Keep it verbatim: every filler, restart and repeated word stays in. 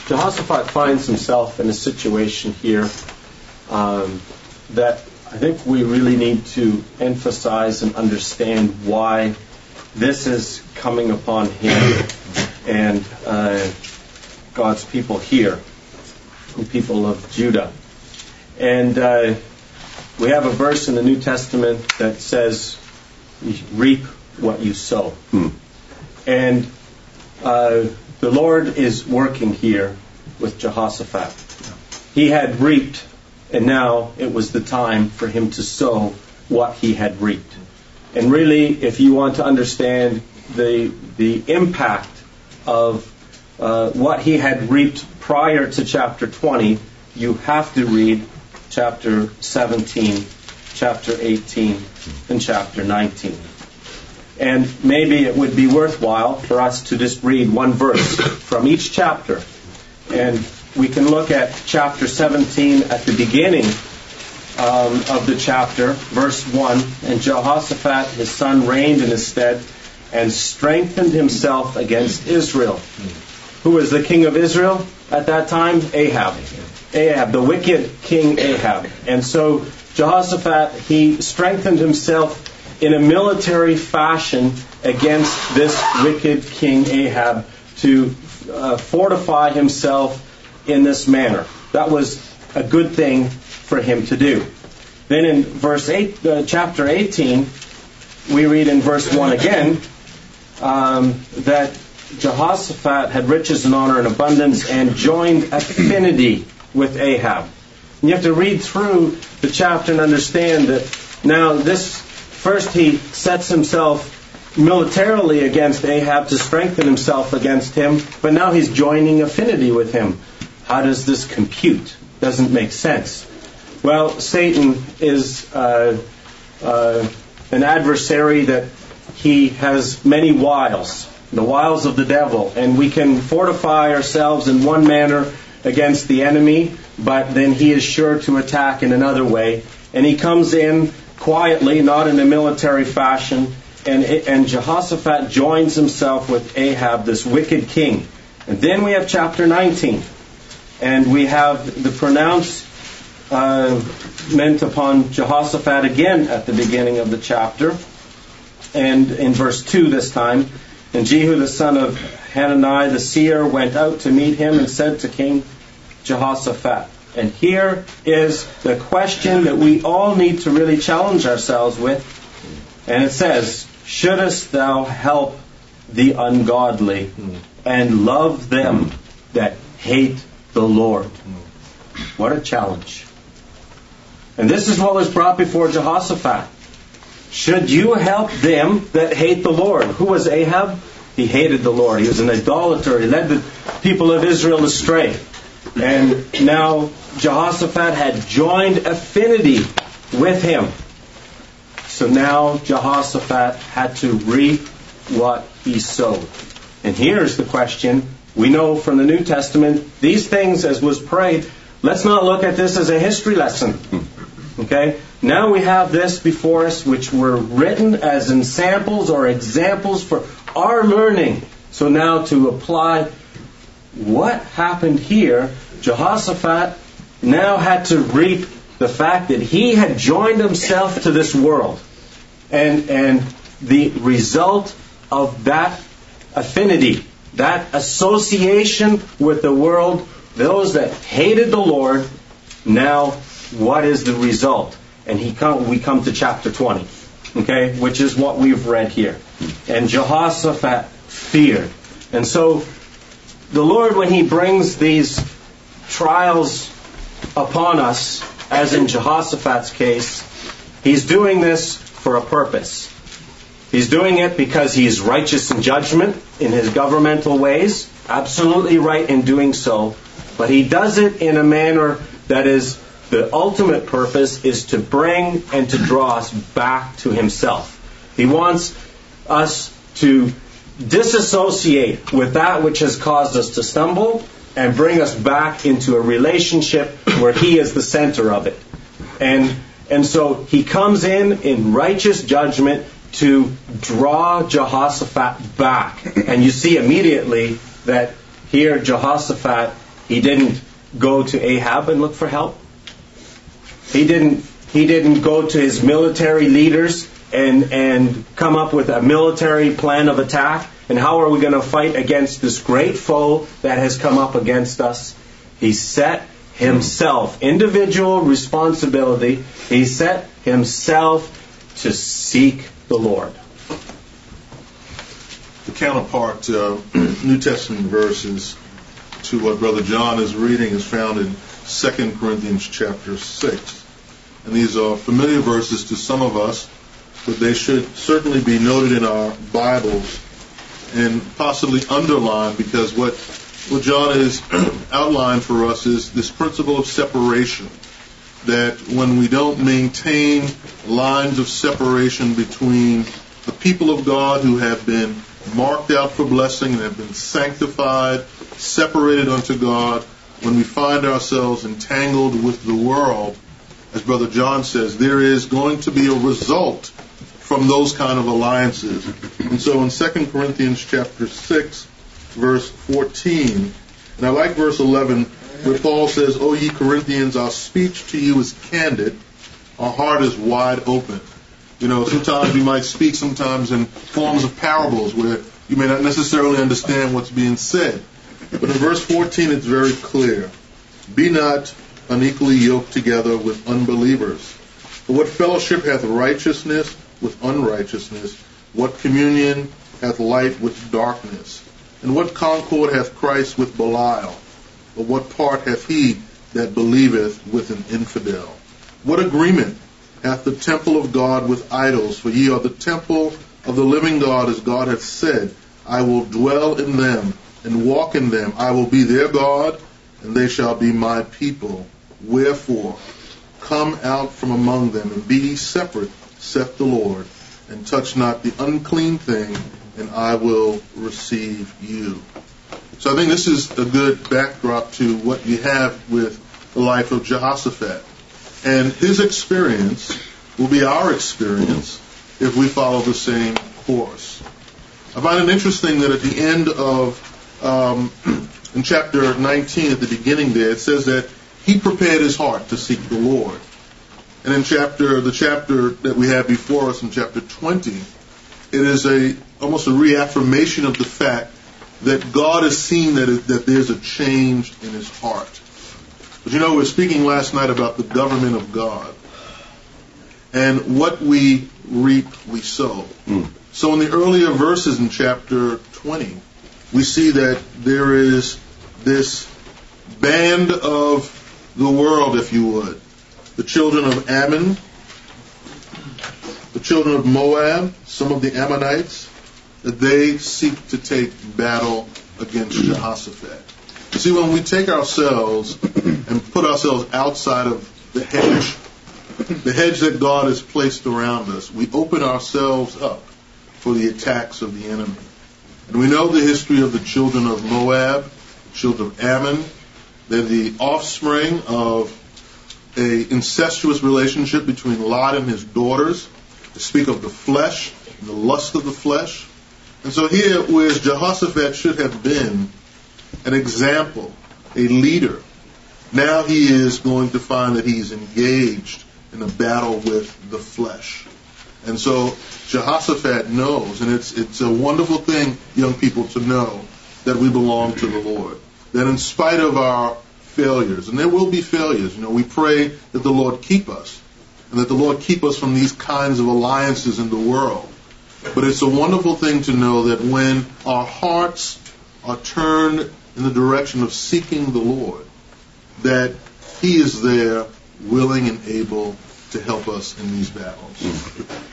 Jehoshaphat finds himself in a situation here um, that I think we really need to emphasize and understand why this is coming upon him and uh, God's people here, the people of Judah. And uh, we have a verse in the New Testament that says, you reap what you sow. Hmm. And uh, the Lord is working here with Jehoshaphat. He had reaped, and now it was the time for him to sow what he had reaped. And really, if you want to understand the the impact of uh, what he had reaped prior to chapter twenty, you have to read chapter seventeen, chapter eighteen, and chapter nineteen. And maybe it would be worthwhile for us to just read one verse from each chapter. And we can look at chapter seventeen at the beginning um, of the chapter, verse one. And Jehoshaphat, his son, reigned in his stead and strengthened himself against Israel. Who was the king of Israel at that time? Ahab. Ahab, the wicked king Ahab. And so Jehoshaphat, he strengthened himself in a military fashion against this wicked king Ahab to uh, fortify himself in this manner. That was a good thing for him to do. Then in verse eight, uh, chapter eighteen, we read in verse one again um, that Jehoshaphat had riches and honor and abundance and joined affinity with Ahab. And you have to read through the chapter and understand that now this, first he sets himself militarily against Ahab to strengthen himself against him, but now he's joining affinity with him. How does this compute? Doesn't make sense. Well, Satan is uh, uh, an adversary that he has many wiles, the wiles of the devil, and we can fortify ourselves in one manner against the enemy, but then he is sure to attack in another way. And he comes in quietly, not in a military fashion, and, and Jehoshaphat joins himself with Ahab, this wicked king. And then we have chapter nineteen, and we have the pronouncement uh, meant upon Jehoshaphat again at the beginning of the chapter, and in verse two this time. And Jehu the son of Hanani the seer went out to meet him and said to King Jehoshaphat. And here is the question that we all need to really challenge ourselves with. And it says, shouldest thou help the ungodly and love them that hate the Lord? What a challenge. And this is what was brought before Jehoshaphat. Should you help them that hate the Lord? Who was Ahab? He hated the Lord. He was an idolater. He led the people of Israel astray. And now Jehoshaphat had joined affinity with him. So now Jehoshaphat had to reap what he sowed. And here's the question. We know from the New Testament, these things, as was prayed, let's not look at this as a history lesson. Okay? Now we have this before us, which were written as in samples or examples for our learning. So now to apply what happened here, Jehoshaphat now had to reap the fact that he had joined himself to this world. And, and the result of that affinity, that association with the world, those that hated the Lord, now what is the result? And he come, we come to chapter twenty, okay, which is what we've read here. And Jehoshaphat feared. And so the Lord, when he brings these trials upon us, as in Jehoshaphat's case, he's doing this for a purpose. He's doing it because he's righteous in judgment in his governmental ways, absolutely right in doing so, but he does it in a manner that is, the ultimate purpose is to bring and to draw us back to himself. He wants us to disassociate with that which has caused us to stumble and bring us back into a relationship where he is the center of it. And and so he comes in in righteous judgment to draw Jehoshaphat back. And you see immediately that here Jehoshaphat, He didn't go to Ahab and look for help. He didn't he didn't go to his military leaders and and come up with a military plan of attack. And how are we going to fight against this great foe that has come up against us? He set himself, individual responsibility, he set himself to seek the Lord. The counterpart uh, New Testament verses to what Brother John is reading is found in Second Corinthians chapter six. And these are familiar verses to some of us, but they should certainly be noted in our Bibles and possibly underlined, because what, what John has outlined for us is this principle of separation, that when we don't maintain lines of separation between the people of God who have been marked out for blessing and have been sanctified, separated unto God, when we find ourselves entangled with the world, as Brother John says, there is going to be a result from those kind of alliances. And so in Second Corinthians chapter six, verse fourteen, and I like verse eleven, where Paul says, O ye Corinthians, our speech to you is candid, our heart is wide open. You know, sometimes we might speak sometimes in forms of parables where you may not necessarily understand what's being said. But in verse fourteen, it's very clear. Be not unequally yoked together with unbelievers. For what fellowship hath righteousness with unrighteousness? What communion hath light with darkness? And what concord hath Christ with Belial? Or what part hath he that believeth with an infidel? What agreement hath the temple of God with idols? For ye are the temple of the living God, as God hath said, I will dwell in them and walk in them. I will be their God, and they shall be my people. Wherefore, come out from among them, and be ye separate, saith the Lord, and touch not the unclean thing, and I will receive you. So I think this is a good backdrop to what you have with the life of Jehoshaphat. And his experience will be our experience if we follow the same course. I find it interesting that at the end of, um, in chapter nineteen, at the beginning there, it says that he prepared his heart to seek the Lord. And in chapter, the chapter that we have before us in chapter twenty, it is a almost a reaffirmation of the fact that God has seen that, it, that there's a change in his heart. But you know, we were speaking last night about the government of God. And what we reap, we sow. Mm. So in the earlier verses in chapter twenty, we see that there is this band of the world, if you would. The children of Ammon, the children of Moab, some of the Ammonites, that they seek to take battle against Jehoshaphat. You see, when we take ourselves and put ourselves outside of the hedge, the hedge that God has placed around us, we open ourselves up for the attacks of the enemy. And we know the history of the children of Moab, the children of Ammon. They're the offspring of a incestuous relationship between Lot and his daughters, to speak of the flesh, the lust of the flesh. And so here, whereas Jehoshaphat should have been an example, a leader, now he is going to find that he's engaged in a battle with the flesh. And so Jehoshaphat knows, and it's it's a wonderful thing, young people, to know that we belong to the Lord. That in spite of our failures, and there will be failures, you know, we pray that the Lord keep us, and that the Lord keep us from these kinds of alliances in the world. But it's a wonderful thing to know that when our hearts are turned in the direction of seeking the Lord, that he is there willing and able to help us in these battles.